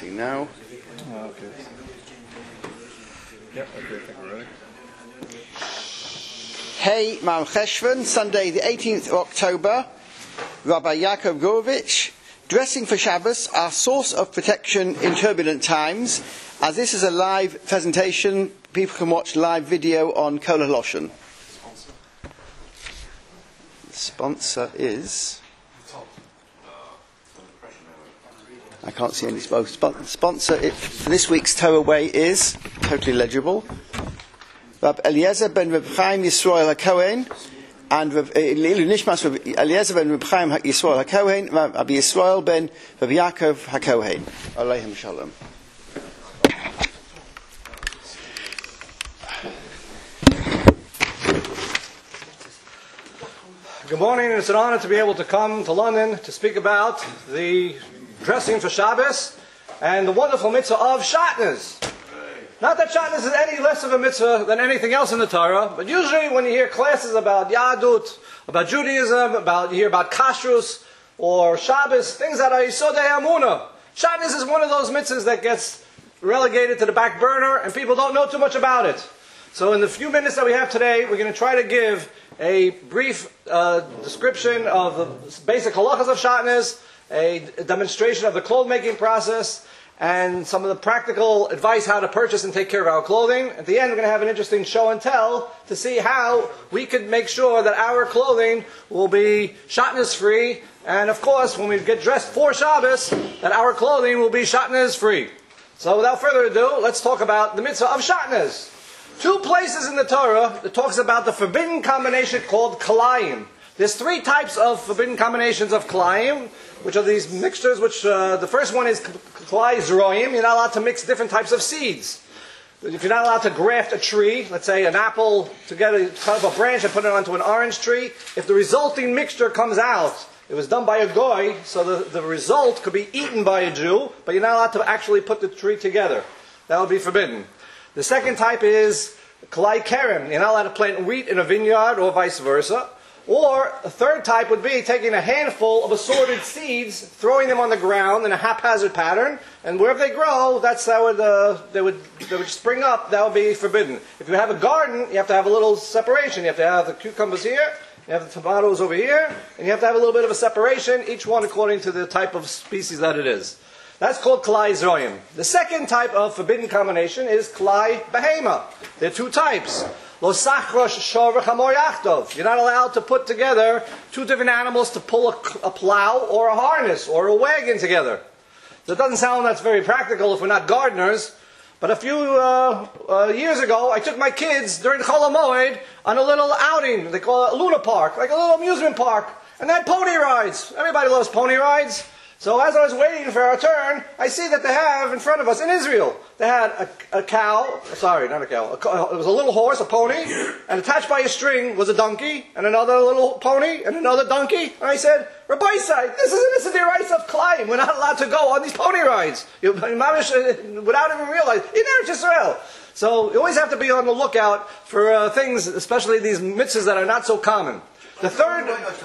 Ready now. Oh, okay. Yep, okay, I think we're ready. Hey, Mam Cheshvan, Sunday the 18th of October. Rabbi Yaakov Gorovich, dressing for Shabbos, our source of protection in turbulent times. As this is a live presentation, people can watch live video on Kol HaLoshen. The sponsor is... I can't see any sponsor. For this week's Torah Way is totally legible. Rab Eliezer ben Reb Chaim Yisrael HaKohen and Ilu Nishmas Rab Eliezer ben Reb Chaim Yisrael HaKohen, Rabbi Yisrael ben Rabbi Yaakov HaKohen. Aleichem Shalom. Good morning, and it's an honor to be able to come to London to speak about the dressing for Shabbos and the wonderful mitzvah of Shatnez. Not that Shatnez is any less of a mitzvah than anything else in the Torah, but usually when you hear classes about Yadut, about Judaism, you hear about Kashrus or Shabbos, things that are Yisodei Amunah. Shatnez is one of those mitzvahs that gets relegated to the back burner and people don't know too much about it. So in the few minutes that we have today, we're going to try to give a brief description of the basic halachas of Shatnez, a demonstration of the clothes making process, and some of the practical advice how to purchase and take care of our clothing. At the end, we're going to have an interesting show and tell to see how we could make sure that our clothing will be Shatnez free, and of course, when we get dressed for Shabbos, that our clothing will be Shatnez free. So without further ado, let's talk about the mitzvah of Shatnez. Two places in the Torah that talks about the forbidden combination called kalayim. There's three types of forbidden combinations of kalayim, which are these mixtures, which the first one is kalay zroim. You're not allowed to mix different types of seeds. If you're not allowed to graft a tree, let's say an apple, together, cut off a branch and put it onto an orange tree, if the resulting mixture comes out, it was done by a goy, so the result could be eaten by a Jew, but you're not allowed to actually put the tree together. That would be forbidden. The second type is kalay kerem. You're not allowed to plant wheat in a vineyard or vice versa. Or a third type would be taking a handful of assorted seeds, throwing them on the ground in a haphazard pattern, and wherever they grow, that's how they would spring up. That would be forbidden. If you have a garden, you have to have a little separation. You have to have the cucumbers here, you have the tomatoes over here, and you have to have a little bit of a separation, each one according to the type of species that it is. That's called kalay zroim. The second type of forbidden combination is kalay behema. There are two types. Lo sachrosh shor v'chamor yachtov. You're not allowed to put together two different animals to pull a plow or a harness or a wagon together. So it doesn't sound that's very practical if we're not gardeners. But a few years ago, I took my kids during Chol HaMoed on a little outing. They call it a Luna Park, like a little amusement park. And they had pony rides. Everybody loves pony rides. So as I was waiting for our turn, I see that they have in front of us in Israel, they had a cow, sorry, not a cow, it was a little horse, a pony, and attached by a string was a donkey, and another little pony, and another donkey. And I said, Rabbi Isai, this is the rights of Kalayim. We're not allowed to go on these pony rides. Without even realizing, in Eretz Yisrael. So you always have to be on the lookout for things, especially these mitzvahs that are not so common. The third,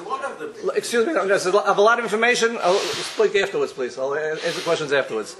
excuse me, I have a lot of information. I'll speak afterwards, please. I'll answer questions afterwards.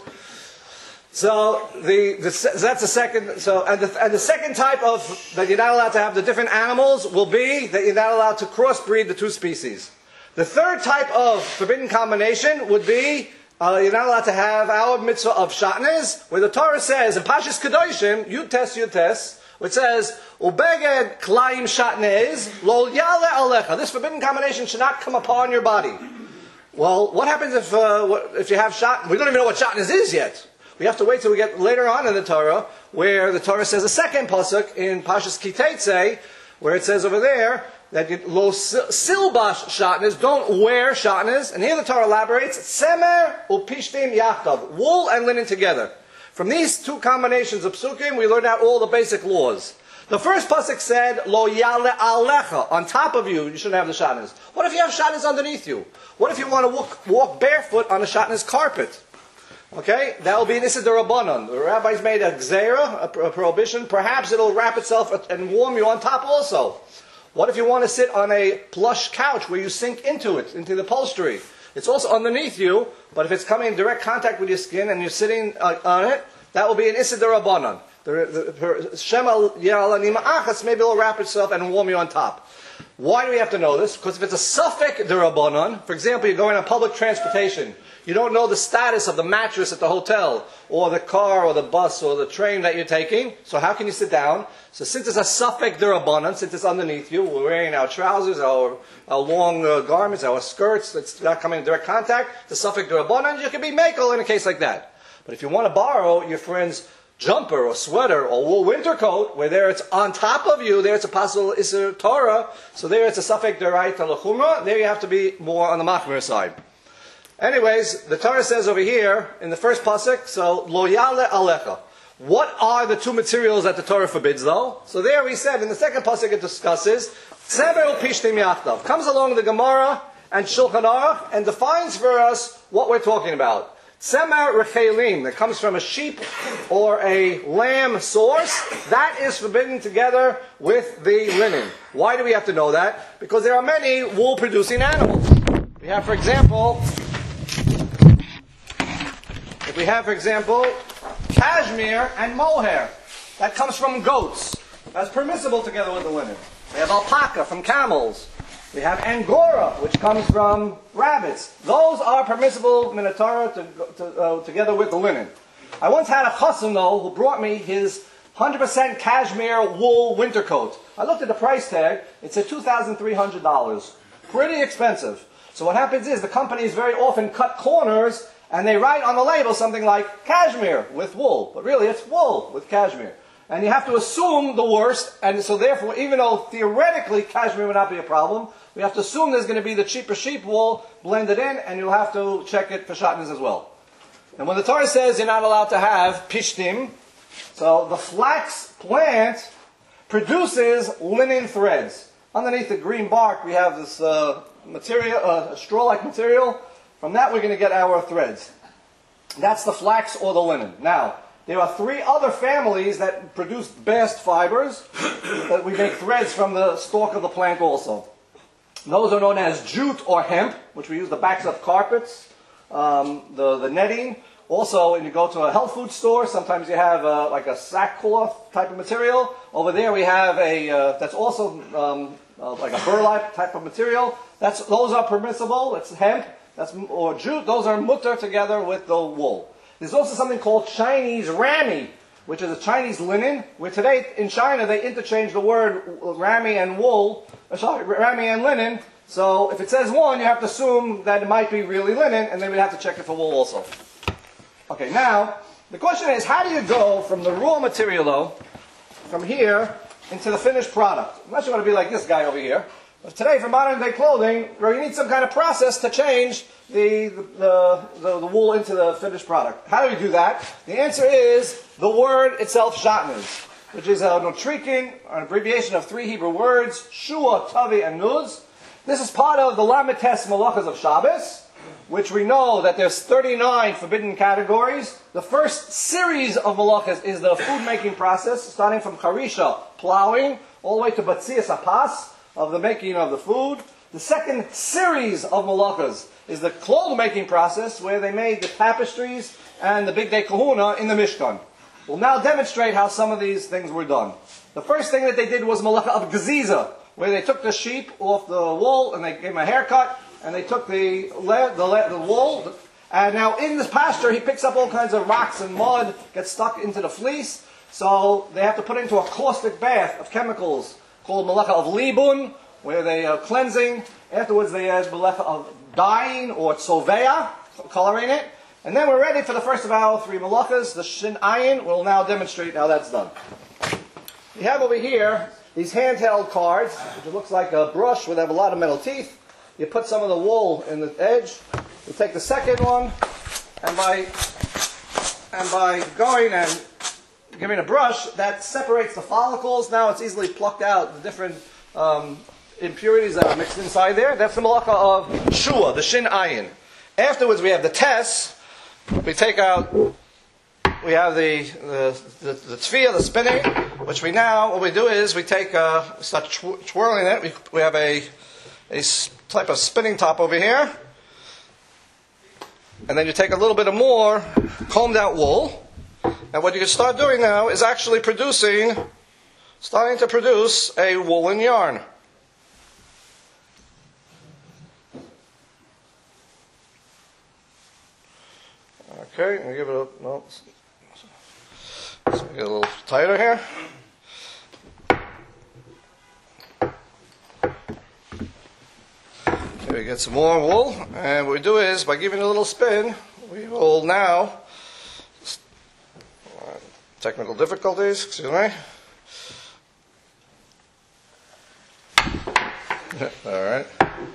So that's the second. So and the second type of that you're not allowed to have the different animals will be that you're not allowed to crossbreed the two species. The third type of forbidden combination would be you're not allowed to have our mitzvah of Shatnez, where the Torah says in Pashas Kedoshim, Yud-Tes, which says, Ubeged Kalayim Shatnez, Lo Yale Alecha. This forbidden combination should not come upon your body. Well, what happens if you have Shatnez? We don't even know what Shatnez is yet. We have to wait till we get later on in the Torah, where the Torah says a second pasuk in Pashas Kiteitzei, where it says over there, that Lo Silbash Shatnez, don't wear Shatnez. And here the Torah elaborates, Semer Upishtim Yachtav, wool and linen together. From these two combinations of psukim, we learned out all the basic laws. The first pasuk said, Lo yale alecha, on top of you, you shouldn't have the shatnez. What if you have shatnez underneath you? What if you want to walk barefoot on a shatnez carpet? Okay, that will be an issa d'Rabbanan. The rabbis made a gzeira, a prohibition. Perhaps it'll wrap itself and warm you on top also. What if you want to sit on a plush couch where you sink into it, into the upholstery? It's also underneath you, but if it's coming in direct contact with your skin and you're sitting on it, that will be an Issa D'Rabbanan. Maybe it'll wrap itself and warm you on top. Why do we have to know this? Because if it's a Safek D'Rabbanan, for example, you're going on public transportation, you don't know the status of the mattress at the hotel, or the car, or the bus, or the train that you're taking, so how can you sit down? So since it's a Safek D'Rabbanan, since it's underneath you, we're wearing our trousers, our long garments, our skirts, it's not coming in direct contact, the Safek D'Rabbanan, you can be mekel in a case like that. But if you want to borrow your friend's jumper or sweater or wool winter coat, where there it's on top of you, there it's a possible Isser Torah, so there it's a Safek D'Oraita L'Chumra, there you have to be more on the Machmir side. Anyways, the Torah says over here, in the first pasuk, so, Lo Yale Alecha. What are the two materials that the Torah forbids, though? So there we said, in the second pasuk it discusses, Tzemer Pishtim Yachtav. Comes along the Gemara and Shulchan Aruch and defines for us what we're talking about. Tzemer Rechelim, that comes from a sheep or a lamb source, that is forbidden together with the linen. Why do we have to know that? Because there are many wool-producing animals. We have, for example, cashmere and mohair. That comes from goats. That's permissible together with the linen. We have alpaca from camels. We have angora, which comes from rabbits. Those are permissible Minotaur together with the linen. I once had a chassan, though, who brought me his 100% cashmere wool winter coat. I looked at the price tag. It said $2,300. Pretty expensive. So what happens is the companies very often cut corners and they write on the label something like cashmere with wool. But really it's wool with cashmere. And you have to assume the worst, and so therefore, even though theoretically cashmere would not be a problem, we have to assume there's going to be the cheaper sheep wool blended in, and you'll have to check it for shatnez as well. And when the Torah says you're not allowed to have pishtim, so the flax plant produces linen threads. Underneath the green bark we have this material, straw-like material. From that we're going to get our threads. That's the flax or the linen. Now, there are three other families that produce bast fibers that we make threads from the stalk of the plant also. Those are known as jute or hemp, which we use the backs of carpets, the netting. Also, when you go to a health food store, sometimes you have like a sackcloth type of material. Over there we have that's also like a burlap type of material. Those are permissible. It's hemp or jute. Those are mutter together with the wool. There's also something called Chinese rami, which is a Chinese linen, where today in China they interchange the word rami and rami and linen. So if it says one, you have to assume that it might be really linen, and then we have to check it for wool also. Okay, now, the question is, how do you go from the raw material, though, from here into the finished product? Unless you want to be like this guy over here. But today, for modern day clothing, where you need some kind of process to change the wool into the finished product. How do we do that? The answer is the word itself, shatnez, which is a notrikin, an abbreviation of three Hebrew words, shua, tavi, and nuz. This is part of the Lamites Malachas of Shabbos, which we know that there's 39 forbidden categories. The first series of malachas is the food-making process, starting from charisha, plowing, all the way to batzias apas, of the making of the food. The second series of malachas is the cloth-making process, where they made the tapestries and the Big Day Kahuna in the Mishkan. We'll now demonstrate how some of these things were done. The first thing that they did was malacha of geziza, where they took the sheep off the wool and they gave him a haircut, and they took the wool, and now in this pasture he picks up all kinds of rocks and mud, gets stuck into the fleece, so they have to put it into a caustic bath of chemicals called malacha of libun, where they are cleansing. Afterwards they add malacha of dyeing or tzoveya, coloring it, and then we're ready for the first of our three malachas, the shin ayin. We'll now demonstrate how that's done. We have over here these handheld cards, which looks like a brush where they have a lot of metal teeth. You put some of the wool in the edge. You take the second one, and by going and giving a brush, that separates the follicles. Now it's easily plucked out, the different impurities that are mixed inside there. That's the malacha of shua, the shin ayin. Afterwards we have the tess. We take out, we have the tzviyah, the spinning, which what we do is we take, start twirling it. We have a type of spinning top over here, and then you take a little bit of more combed out wool. And what you can start doing now is actually starting to produce a woolen yarn. Okay, I'm gonna give it a no. Let's make it a little tighter here. Here we get some more wool, and what we do is by giving it a little spin, we will now. Technical difficulties, excuse me. All right.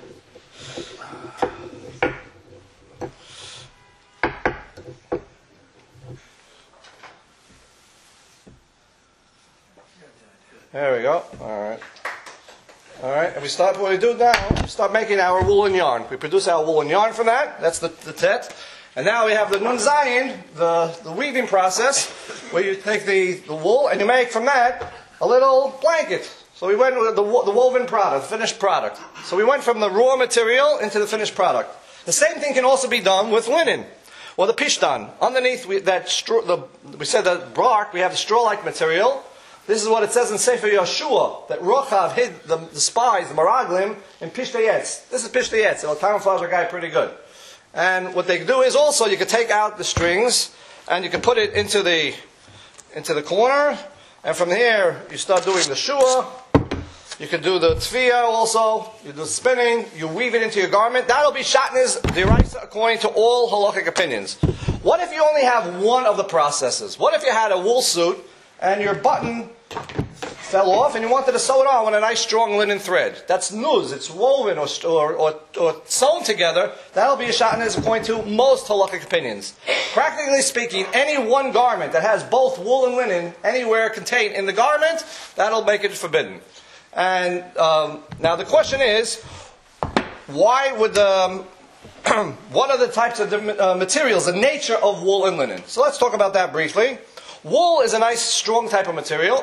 There we go. All right. All right. And what we do now, we start making our woolen yarn. We produce our woolen yarn from that. That's the tet. And now we have the nun zayin, the weaving process, where you take the wool and you make from that a little blanket. So we went with the woven product, finished product. So we went from the raw material into the finished product. The same thing can also be done with linen. Well, the pishtan. Underneath we said that bark, we have the straw-like material. This is what it says in Sefer Yeshua, that Rochav hid the spies, the Meraglim, in Pishtei Etz. This is Pishtei Etz. So camouflage a guy pretty good. And what they do is also you can take out the strings and you can put it into the corner. And from here you start doing the shua. You can do the tefiyah also. You do spinning. You weave it into your garment. That'll be shatnez deraisa according to all halakhic opinions. What if you only have one of the processes? What if you had a wool suit and your button fell off and you wanted to sew it on with a nice strong linen thread? That's nuz. It's woven or sewn together. That'll be a shatnez according to most halakhic opinions. Practically speaking, any one garment that has both wool and linen anywhere contained in the garment, that'll make it forbidden. And now the question is, why would what are the types of materials, the nature of wool and linen? So let's talk about that briefly. Wool is a nice, strong type of material,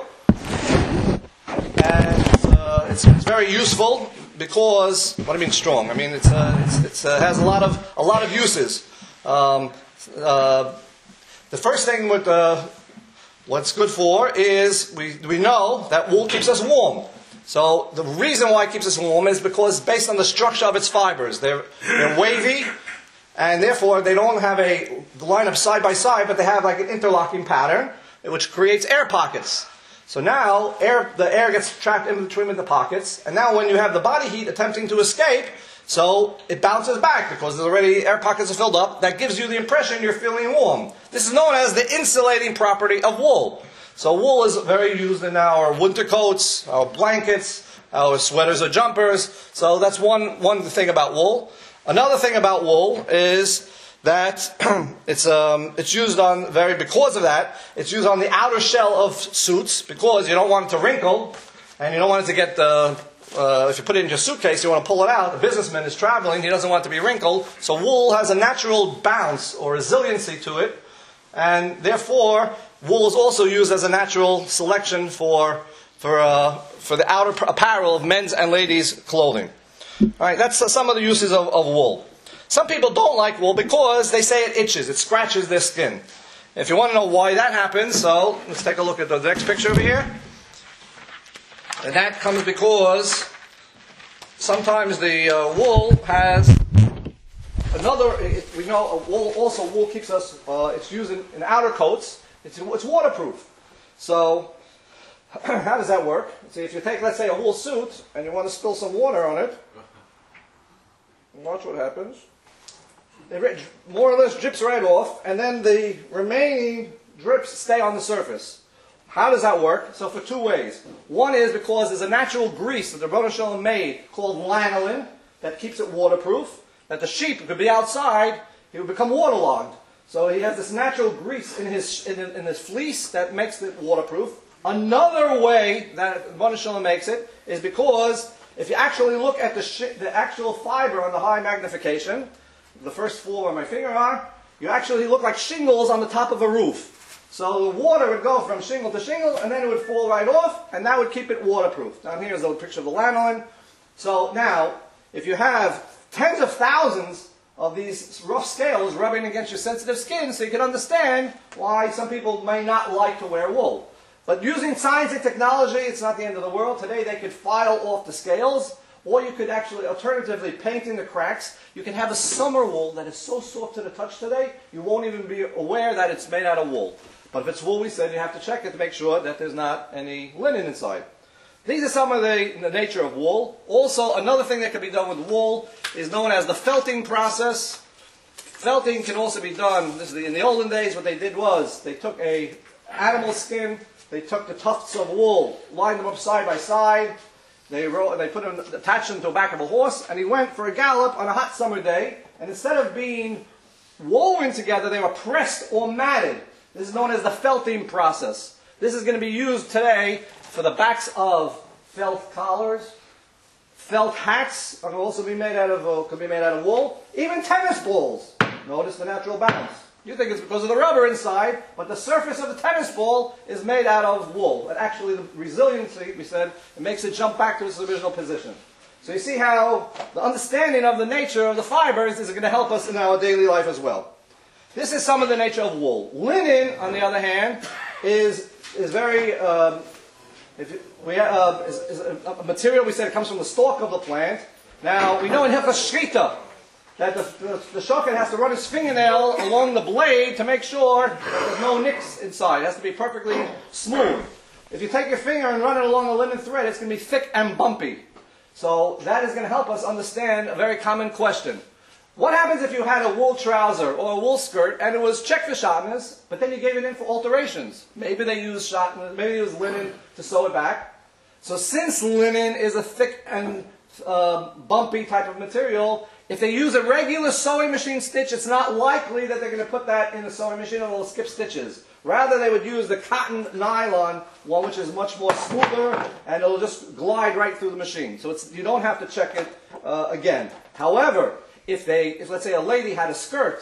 and it's very useful because what do I mean strong? I mean it has a lot of uses. The first thing with what's good for is we know that wool keeps us warm. So the reason why it keeps us warm is because based on the structure of its fibers. They're wavy, and therefore they don't have a line up side by side, but they have like an interlocking pattern, which creates air pockets. So now the air gets trapped in between the pockets, and now when you have the body heat attempting to escape, so it bounces back because there's already air pockets are filled up. That gives you the impression you're feeling warm. This is known as the insulating property of wool. So wool is very used in our winter coats, our blankets, our sweaters or jumpers. So that's one thing about wool. Another thing about wool is that it's used on because of that, it's used on the outer shell of suits because you don't want it to wrinkle and you don't want it to get if you put it in your suitcase, you want to pull it out. The businessman is traveling, he doesn't want it to be wrinkled. So wool has a natural bounce or resiliency to it, and therefore wool is also used as a natural selection for the outer apparel of men's and ladies' clothing. All right, that's some of the uses of wool. Some people don't like wool because they say it itches, it scratches their skin. If you want to know why that happens, so let's take a look at the next picture over here. And that comes because sometimes the wool has we know wool keeps us, it's used in outer coats, it's waterproof. So how does that work? See, if you take, let's say, a wool suit and you want to spill some water on it, watch what happens. It more or less drips right off, and then the remaining drips stay on the surface. How does that work? So for two ways. One is because there's a natural grease that the Rebbeinu Shalom made called lanolin that keeps it waterproof, that the sheep could be outside, he would become waterlogged. So he has this natural grease in his fleece that makes it waterproof. Another way that Rebbeinu Shalom makes it is because if you actually look at the actual fiber on the high magnification, the first floor where my finger are, you actually look like shingles on the top of a roof. So the water would go from shingle to shingle, and then it would fall right off, and that would keep it waterproof. Down here is a picture of the lanolin. So now, if you have tens of thousands of these rough scales rubbing against your sensitive skin, so you can understand why some people may not like to wear wool. But using science and technology, it's not the end of the world. Today they could file off the scales, or you could actually alternatively paint in the cracks. You can have a summer wool that is so soft to the touch today, you won't even be aware that it's made out of wool. But if it's wool, we said you have to check it to make sure that there's not any linen inside. These are some of the nature of wool. Also, another thing that can be done with wool is known as the felting process. Felting can also be done, in the olden days what they did was, they took a animal skin, they took the tufts of wool, lined them up side by side, they attached them to the back of a horse, and he went for a gallop on a hot summer day, and instead of being woven together, they were pressed or matted. This is known as the felting process. This is going to be used today for the backs of felt collars. Felt hats can also be made out of wool. Even tennis balls. Notice the natural balance. You think it's because of the rubber inside, but the surface of the tennis ball is made out of wool. And actually the resiliency, we said, it makes it jump back to its original position. So you see how the understanding of the nature of the fibers is going to help us in our daily life as well. This is some of the nature of wool. Linen, on the other hand, is very... is a material, we said, it comes from the stalk of the plant. Now, we know in Hilchos Shchita that the shochet has to run his fingernail along the blade to make sure that there's no nicks inside. It has to be perfectly smooth. If you take your finger and run it along a linen thread, it's going to be thick and bumpy. So that is going to help us understand a very common question. What happens if you had a wool trouser or a wool skirt and it was checked for shatnez, but then you gave it in for alterations? Maybe they used shatnez, maybe they used linen to sew it back. So since linen is a thick and bumpy type of material, if they use a regular sewing machine stitch, it's not likely that they're going to put that in the sewing machine and it'll skip stitches. Rather, they would use the cotton nylon one, which is much more smoother, and it'll just glide right through the machine. So you don't have to check it again. However, if let's say a lady had a skirt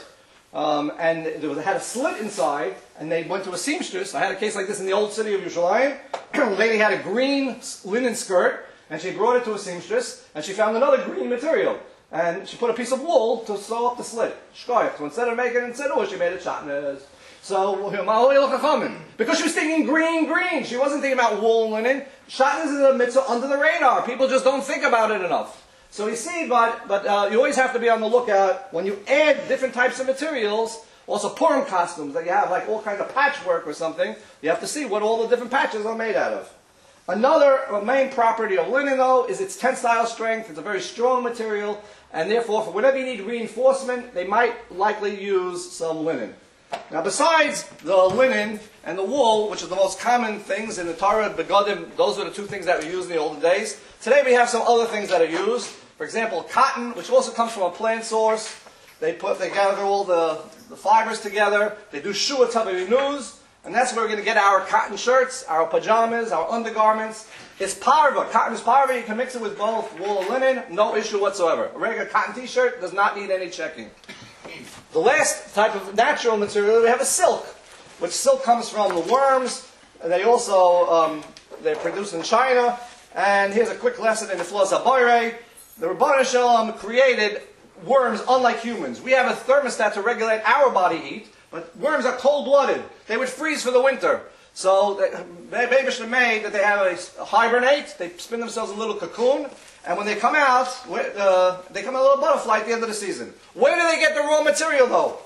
and it had a slit inside, and they went to a seamstress. I had a case like this in the old city of Yerushalayim. The lady had a green linen skirt, and she brought it to a seamstress, and she found another green material. And she put a piece of wool to sew up the slit. Shkoyach. So instead of making it in tzedor, she made it shatnez. So, because she was thinking green. She wasn't thinking about wool and linen. Shatnez is a mitzvah under the radar. People just don't think about it enough. So you see, but you always have to be on the lookout when you add different types of materials. Also Purim costumes that you have, like all kinds of patchwork or something. You have to see what all the different patches are made out of. Another main property of linen, though, is its tensile strength. It's a very strong material, and therefore, for whenever you need reinforcement, they might likely use some linen. Now, besides the linen and the wool, which are the most common things in the Torah, begodim, those are the two things that were used in the olden days. Today, we have some other things that are used. For example, cotton, which also comes from a plant source. They gather all the fibers together. They do shua tabarinuz. And that's where we're going to get our cotton shirts, our pajamas, our undergarments. It's parva. Cotton is parva. You can mix it with both wool and linen. No issue whatsoever. A regular cotton t-shirt does not need any checking. The last type of natural material we have is silk, which silk comes from the worms. They also they're produced in China. And here's a quick lesson in the Flos HaBoirei. The Rebbeinu Shalom created worms unlike humans. We have a thermostat to regulate our body heat. But worms are cold-blooded. They would freeze for the winter. So Babish made that they have a hibernate. They spin themselves in a little cocoon. And when they come out, they come a little butterfly at the end of the season. Where do they get the raw material, though?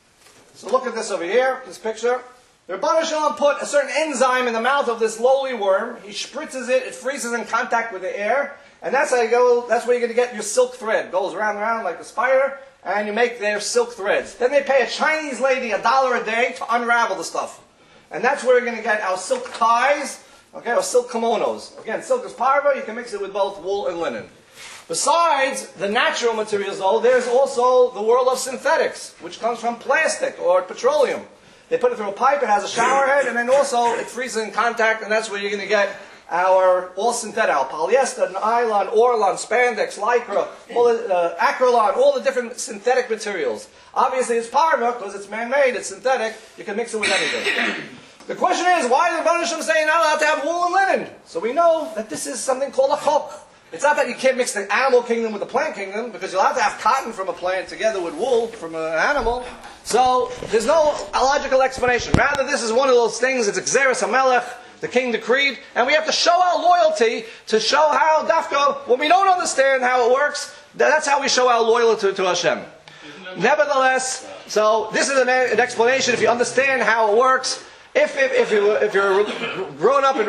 So look at this over here, this picture. The Rebbeinu Shalom put a certain enzyme in the mouth of this lowly worm. He spritzes it. It freezes in contact with the air. And that's how you go. That's where you're going to get your silk thread. It goes round and round like a spider. And you make their silk threads. Then they pay a Chinese lady $1 a day to unravel the stuff. And that's where we're going to get our silk ties, okay, or silk kimonos. Again, silk is parva, you can mix it with both wool and linen. Besides the natural materials, though, there's also the world of synthetics, which comes from plastic or petroleum. They put it through a pipe, it has a shower head, and then also it freezes in contact, and that's where you're going to get our all synthetic, our polyester, nylon, Orlon, spandex, lycra, acrylon, all the different synthetic materials. Obviously it's parva because it's man-made, it's synthetic, you can mix it with anything. The question is, why did the Rebbeinu Shalom say you're not allowed to have wool and linen? So we know that this is something called a chok. It's not that you can't mix the animal kingdom with the plant kingdom, because you'll have to have cotton from a plant together with wool from an animal. So there's no logical explanation. Rather, this is one of those things, it's Xeris HaMelech, the king decreed, and we have to show our loyalty to show how Dafka, when we don't understand how it works, that's how we show our loyalty to Hashem. Nevertheless, so this is an explanation. If you understand how it works, if you're grown up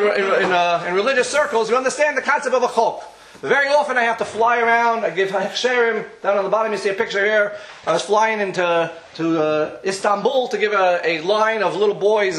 in religious circles, you understand the concept of a chok. Very often I have to fly around. I give hechsherim. Down on the bottom you see a picture here. I was flying into Istanbul to give a line of little boys'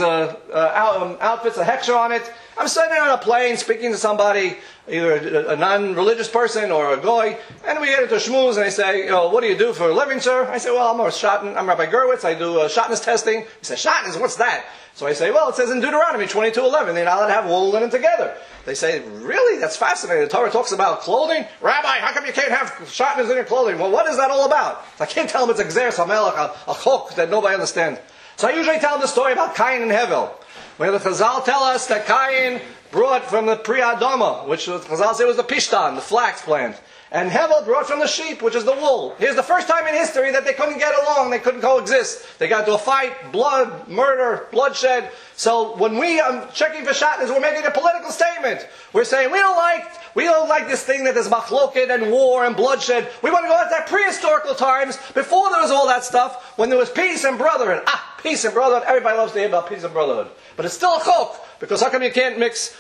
outfits, a hechsher on it. I'm sitting on a plane speaking to somebody, either a non-religious person or a goy, and we get into shmooze and they say, what do you do for a living, sir? I say, well, I'm Rabbi Gerwitz. I do shatnez testing. He says, shatnez, what's that? So I say, well, it says in Deuteronomy 22:11, they're not allowed to have wool and linen together. They say, really? That's fascinating. The Torah talks about clothing? Rabbi, how come you can't have shatnez in your clothing? Well, what is that all about? I can't tell them it's a Xeris HaMelech, a chok that nobody understands. So I usually tell them the story about Cain and Hevel, where the Chazal tell us that Cain brought from the Pri Adama, which the Chazal say was the Pishtan, the flax plant. And Hevel brought from the sheep, which is the wool. Here's the first time in history that they couldn't get along, they couldn't coexist. They got into a fight, blood, murder, bloodshed. So when we are checking for shatnez, we're making a political statement. We're saying we don't like this thing that there's machloket and war and bloodshed. We want to go back to prehistorical times, before there was all that stuff, when there was peace and brotherhood. Peace and brotherhood. Everybody loves to hear about peace and brotherhood. But it's still a chok. Because how come you can't mix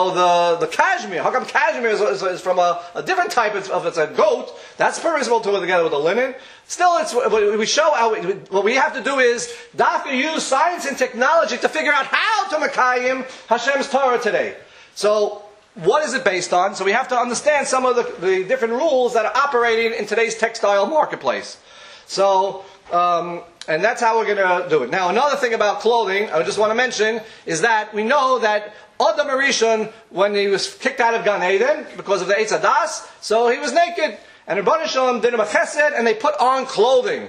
the cashmere? How come cashmere is from a different type of it's a goat? That's permissible to put together with the linen. Still, we show what we have to do is Dafka use science and technology to figure out how to Mekayim Hashem's Torah today. So what is it based on? So we have to understand some of the different rules that are operating in today's textile marketplace. So and that's how we're going to do it. Now, another thing about clothing, I just want to mention, is that we know that Adam HaRishon, when he was kicked out of Gan Eden because of the Eitz Hadas, so he was naked. And Rebbeinu Shalom did him a chesed, and they put on clothing.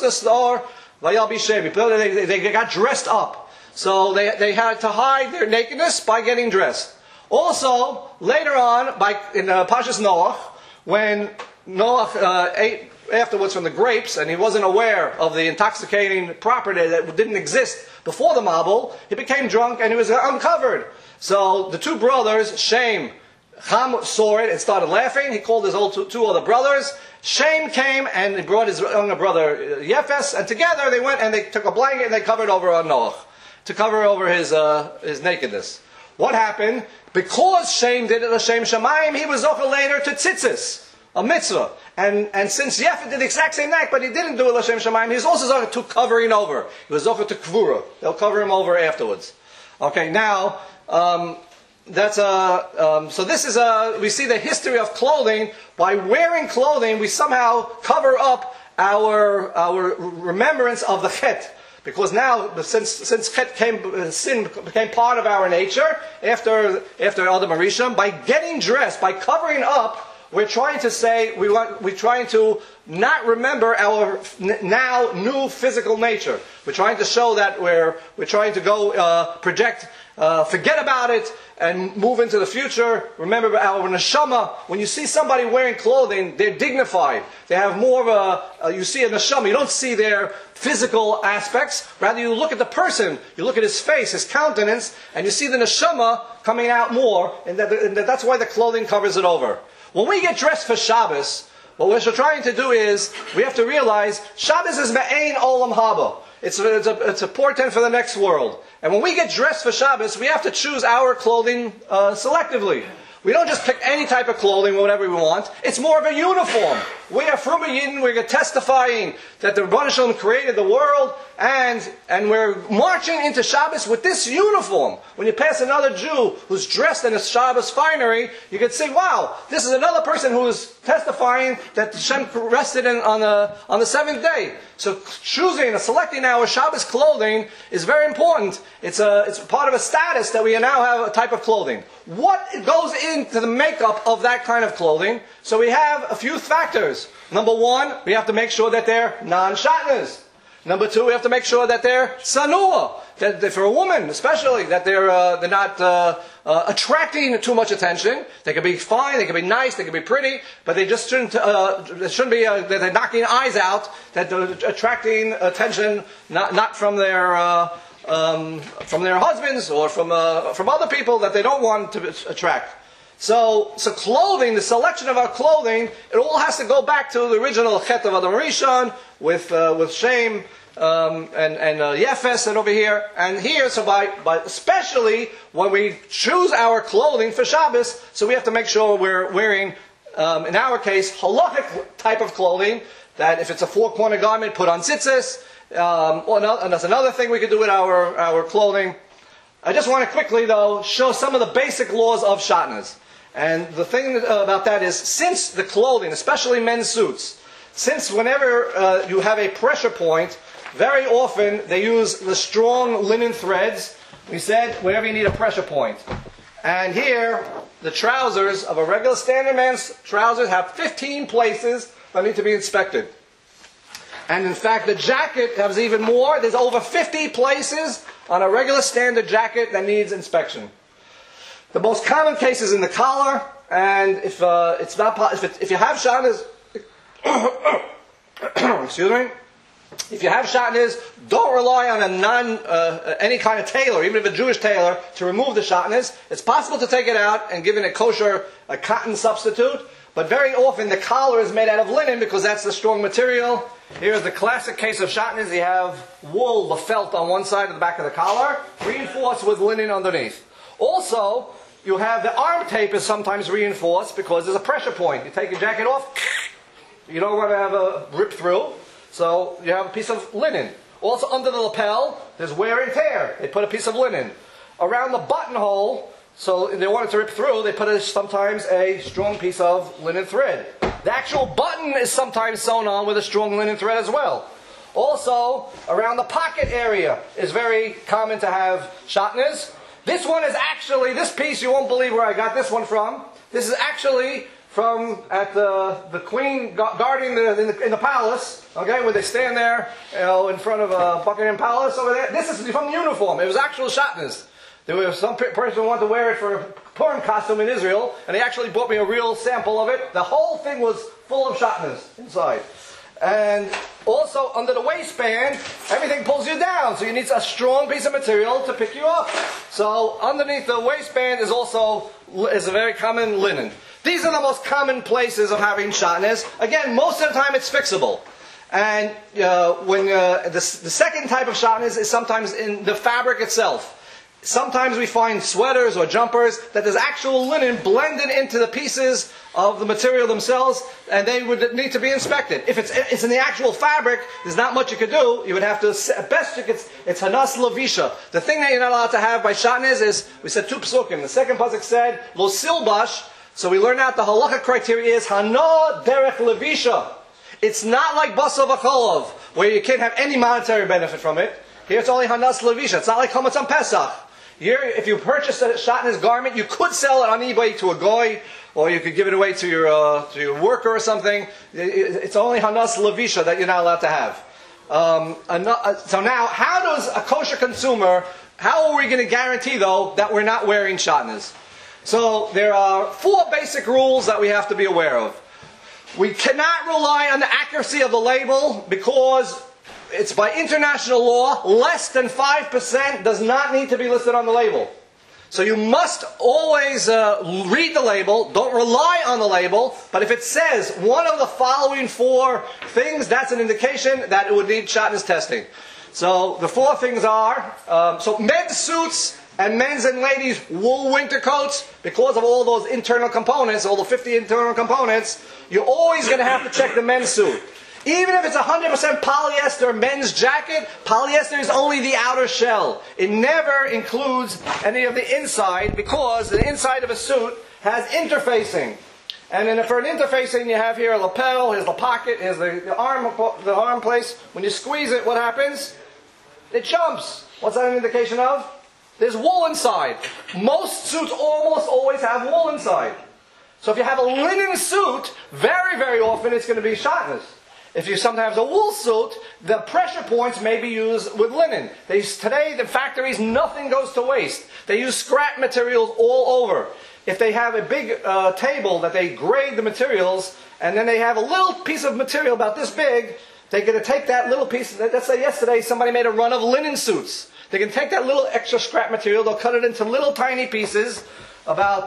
They got dressed up. So they had to hide their nakedness by getting dressed. Also, later on, in Parshas Noach, when Noach ate afterwards from the grapes, and he wasn't aware of the intoxicating property that didn't exist before the Mabul, he became drunk and he was uncovered. So the two brothers, Shem, Ham saw it and started laughing. He called his two other brothers. Shem came and he brought his younger brother Yefes, and together they went and they took a blanket and they covered over on Noach to cover over his nakedness. What happened? Because Shem did it L'Shem Shamayim, he was zocher later to tzitzis, a mitzvah. And since Yefet did the exact same act, but he didn't do it L'Shem Shamayim, he was also zocher to covering over. He was zocher to kvura. They'll cover him over afterwards. Okay, now, so this is we see the history of clothing. By wearing clothing, we somehow cover up our remembrance of the chet. Because now, since sin became part of our nature, after Adam HaRishon, by getting dressed, by covering up, we're trying to say, we're trying to not remember our now new physical nature. We're trying to show that we're trying to go project, forget about it, and move into the future. Remember our neshama. When you see somebody wearing clothing, they're dignified. They have more of you see a neshama. You don't see their physical aspects. Rather, you look at the person. You look at his face, his countenance, and you see the neshama coming out more. And that's why the clothing covers it over. When we get dressed for Shabbos, what we're trying to do is, we have to realize, Shabbos is me'ein olam haba. It's a portent for the next world. And when we get dressed for Shabbos, we have to choose our clothing selectively. We don't just pick any type of clothing, whatever we want. It's more of a uniform. We are from a Yidden, we're testifying that the Rebbeinu Shalom created the world, and we're marching into Shabbos with this uniform. When you pass another Jew who's dressed in a Shabbos finery, you can say, wow, this is another person who is testifying that Hashem rested on the seventh day. So choosing and selecting our Shabbos clothing is very important. It's part of a status that we now have a type of clothing. What goes into the makeup of that kind of clothing? So we have a few factors. Number one, we have to make sure that they're non-shatnez. Number two, we have to make sure that they're sanua. that for a woman especially, that they're not attracting too much attention. They can be fine, they can be nice, they can be pretty, but they just shouldn't be that they're knocking eyes out, that they're attracting attention not from their husbands or from other people that they don't want to attract. So clothing, the selection of our clothing, it all has to go back to the original Chet of Adam Rishon with Shem and Yefes and over here. And here, so by especially when we choose our clothing for Shabbos, so we have to make sure we're wearing, in our case, halachic type of clothing, that if it's a four-corner garment, put on tzitzis, and that's another thing we could do with our clothing. I just want to quickly, though, show some of the basic laws of shatnez. And the thing about that is, since the clothing, especially men's suits, since whenever you have a pressure point, very often they use the strong linen threads. We said, whenever you need a pressure point. And here, the trousers of a regular standard man's trousers have 15 places that need to be inspected. And in fact, the jacket has even more. There's over 50 places on a regular standard jacket that needs inspection. The most common case is in the collar, and if you have shatnez, excuse me, if you have shatnez, don't rely on any kind of tailor, even if a Jewish tailor, to remove the shatnez. It's possible to take it out and give it a cotton substitute, but very often the collar is made out of linen because that's the strong material. Here's the classic case of shatnez. You have wool, the felt on one side of the back of the collar, reinforced with linen underneath. Also, you have the arm tape is sometimes reinforced because there's a pressure point. You take your jacket off, you don't want to have a rip through, so you have a piece of linen. Also under the lapel, there's wear and tear. They put a piece of linen. Around the buttonhole, so if they want it to rip through, they put sometimes a strong piece of linen thread. The actual button is sometimes sewn on with a strong linen thread as well. Also, around the pocket area is very common to have shatnez. This one is actually, this piece, you won't believe where I got this one from. This is actually from at the queen guarding in the palace, okay, where they stand there, in front of Buckingham Palace over there. This is from the uniform. It was actual shatnez. There was some person who wanted to wear it for a Purim costume in Israel, and he actually bought me a real sample of it. The whole thing was full of shatnez inside. And also under the waistband, everything pulls you down, so you need a strong piece of material to pick you up. So underneath the waistband is a very common linen. These are the most common places of having shatnez. Again, most of the time it's fixable. And the second type of shatnez is sometimes in the fabric itself. Sometimes we find sweaters or jumpers that there's actual linen blended into the pieces of the material themselves, and they would need to be inspected. If it's in the actual fabric, there's not much you could do. You would have to, at best, it's hanas lavisha. The thing that you're not allowed to have by shatnez is, we said 2 psukim. The second pasuk said, lo silbash. So we learn out the halacha criteria is hana derech lavisha. It's not like basar v'cholov, where you can't have any monetary benefit from it. Here it's only hanas lavisha. It's not like chametz on Pesach. Here, if you purchase a shatnez garment, you could sell it on eBay to a goy, or you could give it away to your worker or something. It's only hanas lavisha that you're not allowed to have. So now, how does a kosher consumer, how are we going to guarantee, though, that we're not wearing shatnez? So there are 4 basic rules that we have to be aware of. We cannot rely on the accuracy of the label because it's by international law, less than 5% does not need to be listed on the label. So you must always read the label, don't rely on the label, but if it says one of the following 4 things, that's an indication that it would need shatnez testing. So the 4 things are, so men's suits and men's and ladies' wool winter coats, because of all those internal components, all the 50 internal components, you're always going to have to check the men's suit. Even if it's 100% polyester men's jacket, polyester is only the outer shell. It never includes any of the inside because the inside of a suit has interfacing. And then for an interfacing, you have here a lapel, here's the pocket, here's the arm place. When you squeeze it, what happens? It jumps. What's that an indication of? There's wool inside. Most suits almost always have wool inside. So if you have a linen suit, very, very often it's going to be shatnez. If you sometimes have a wool suit, the pressure points may be used with linen. Today, the factories, nothing goes to waste. They use scrap materials all over. If they have a big table that they grade the materials, and then they have a little piece of material about this big, they're going to take that little piece. Let's say yesterday somebody made a run of linen suits. They can take that little extra scrap material, they'll cut it into little tiny pieces about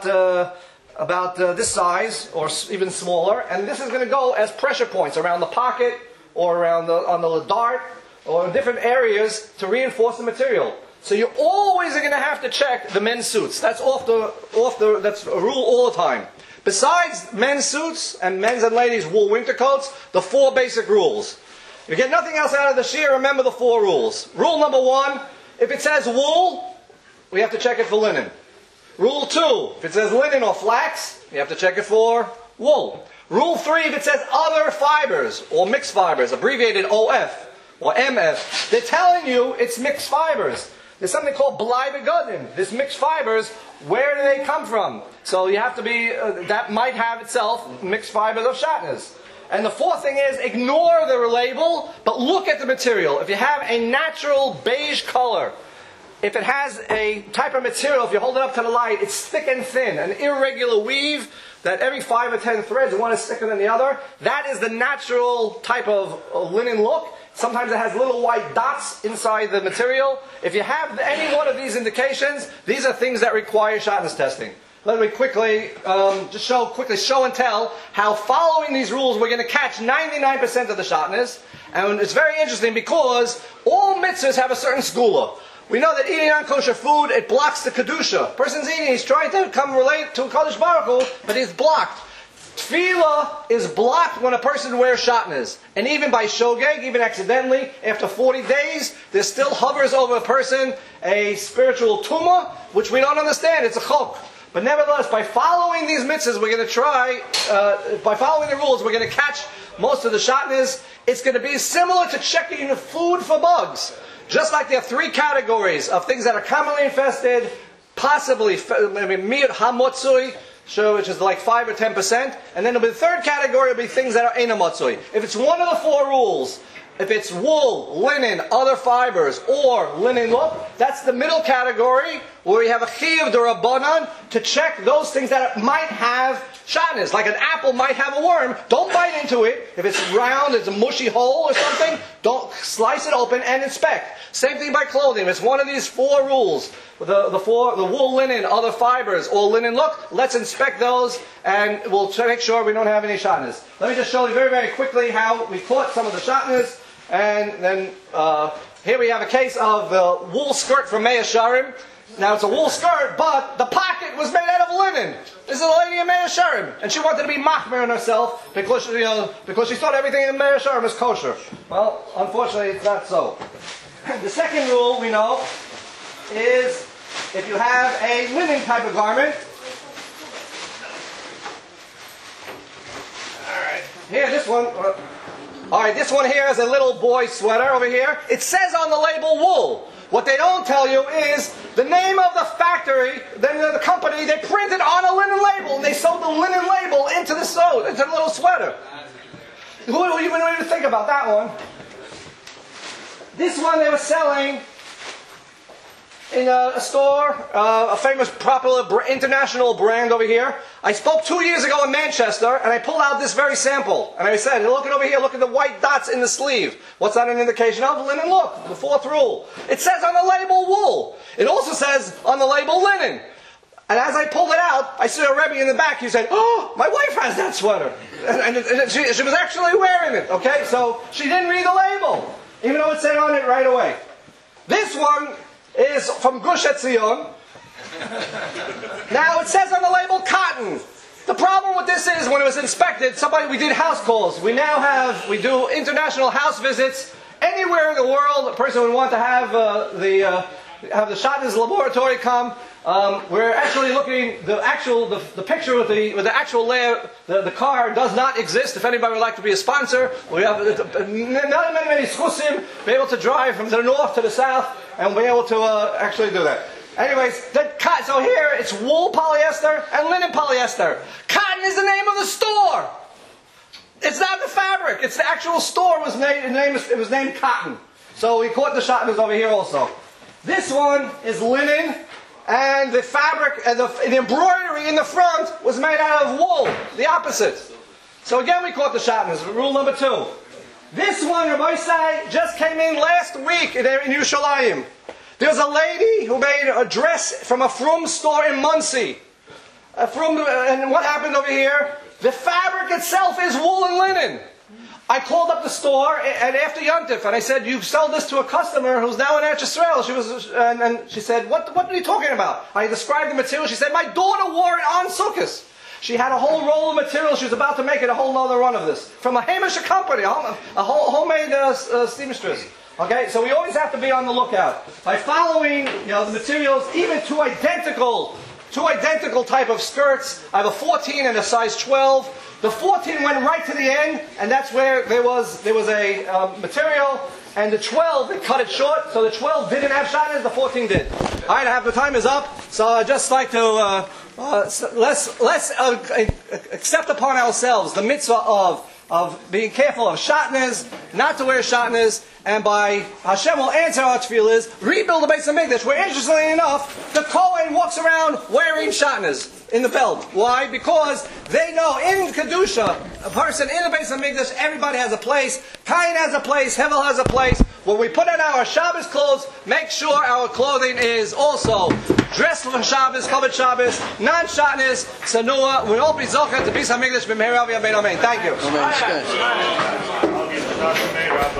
this size or even smaller, and this is going to go as pressure points around the pocket or around on the dart or in different areas to reinforce the material. So you always are going to have to check the men's suits. That's that's a rule all the time. Besides men's suits and men's and ladies' wool winter coats, the 4 basic rules. If you get nothing else out of the shiur, remember the 4 rules. Rule number 1, if it says wool, we have to check it for linen. Rule 2, if it says linen or flax, you have to check it for wool. Rule 3, if it says other fibers or mixed fibers, abbreviated OF or MF, they're telling you it's mixed fibers. There's something called b'lai begodim. This mixed fibers, where do they come from? So you have to be, that might have itself mixed fibers of shatnez. And the 4th thing is, ignore the label, but look at the material. If you have a natural beige color, if it has a type of material, if you hold it up to the light, it's thick and thin, an irregular weave, that every 5 or 10 threads, one is thicker than the other, that is the natural type of linen look. Sometimes it has little white dots inside the material. If you have any one of these indications, these are things that require shatnez testing. Let me quickly show and tell how following these rules we're going to catch 99% of the shatnez. And it's very interesting because all mitzvahs have a certain skula. We know that eating non-kosher food, it blocks the kedusha. Person's eating, he's trying to come relate to Kodesh Baruch Hu, but he's blocked. Tefillah is blocked when a person wears shatnez. And even by shogeg, even accidentally, after 40 days, there still hovers over a person a spiritual tumah, which we don't understand. It's a chok. But nevertheless, by following these mitzvahs, we're going to try, by following the rules, we're going to catch most of the shatnez. It's going to be similar to checking food for bugs. Just like there are 3 categories of things that are commonly infested, possibly mi'ut hamotzui, which is like 5 or 10%, and then the 3rd category will be things that are eina motzui. If it's one of the 4 rules, if it's wool, linen, other fibers, or linen look, that's the middle category where we have a chiyuv d'Rabbanan to check those things that might have shatnez. Like an apple might have a worm. Don't bite into it. If it's round, it's a mushy hole or something, don't slice it open and inspect. Same thing by clothing. If it's one of these 4 rules, the wool, linen, other fibers, or linen look, let's inspect those and we'll make sure we don't have any shatnez. Let me just show you very, very quickly how we caught some of the shatnez. And then here we have a case of the wool skirt from Mea Shearim. Now it's a wool skirt, but the pocket was made out of linen. This is a lady in Mea Shearim, and she wanted to be machmer on herself because she thought everything in Mea Shearim is kosher. Well, unfortunately, it's not so. The second rule we know is if you have a linen type of garment. All right, here this one. Alright, this one here is a little boy sweater over here. It says on the label wool. What they don't tell you is the name of the factory, the company, they printed on a linen label and they sewed the linen label into the little sweater. Who would even think about that one? This one they were selling in a store, a famous, popular, international brand over here. I spoke 2 years ago in Manchester, and I pulled out this very sample. And I said, look at over here, look at the white dots in the sleeve. What's that an indication of? Linen look, the 4th rule. It says on the label wool. It also says on the label linen. And as I pulled it out, I saw a Rebbe in the back. He said, oh, my wife has that sweater. And she was actually wearing it, okay? So she didn't read the label, even though it said on it right away. This one is from Gush Etzion. Now it says on the label cotton. The problem with this is when it was inspected, we did house calls. We do international house visits. Anywhere in the world a person would want to have the shatnez laboratory come. We're actually looking, the picture with the actual layer, the car does not exist. If anybody would like to be a sponsor, we have many schusim, be able to drive from the north to the south and be able to actually do that. Anyways, so here it's wool polyester and linen polyester. Cotton is the name of the store. It's not the fabric. It's the actual store. It was named Cotton. So we caught the shatnez over here also. This one is linen, and the fabric and the embroidery in the front was made out of wool. The opposite. So again, we caught the shatnez. Rule number 2. This one, Rabbi Isai, just came in last week in Yerushalayim. There's a lady who made a dress from a Frum store in Muncie. And what happened over here? The fabric itself is wool and linen. I called up the store and after Yontif, and I said, "You sell this to a customer who's now in Eretz Yisrael." And she said, "What are you talking about?" I described the material. She said, "My daughter wore it on Sukkot." She had a whole roll of material. She was about to make it a whole other run of this from a Hamish company, a homemade seamstress. Okay, so we always have to be on the lookout by following, the materials, even two identical type of skirts. I have a 14 and a size 12. The 14 went right to the end, and that's where there was a material, and the 12 they cut it short. So the 12 didn't have shatnez, the 14 did. All right, the time is up. So I'd just like to let's accept upon ourselves the mitzvah of being careful of shatnez, not to wear shatnez, and by Hashem will answer our tefillahs, rebuild the Beis HaMikdash, where interestingly enough, the Kohen walks around wearing shatnez in the belt. Why? Because they know in Kedusha, a person in the Beis HaMikdash, everybody has a place. Kain has a place, Hevel has a place. When we put on our Shabbos clothes, make sure our clothing is also dressed for Shabbos, covered Shabbos, non-shatnez, sanua. We'll all be zocher to Beis HaMikdash b'meirav yamein amen. Thank you. Amen.